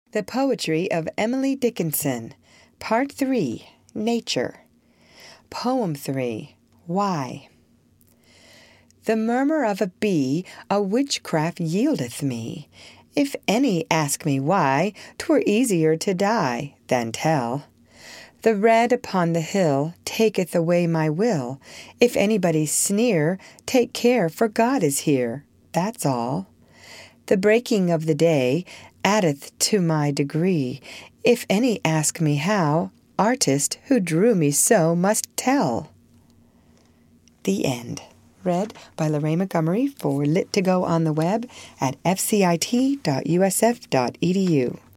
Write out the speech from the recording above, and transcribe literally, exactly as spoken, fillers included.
The Poetry of Emily Dickinson, Part three, Nature. Poem three, Why? The murmur of a bee a witchcraft yieldeth me. If any ask me why, 'twere easier to die than tell. The red upon the hill taketh away my will. If anybody sneer, take care, for God is here. That's all. The breaking of the day addeth to my degree. If any ask me how, artist who drew me so must tell. The end. Read by Lorraine Montgomery for Lit to Go on the web at f c i t dot u s f dot e d u.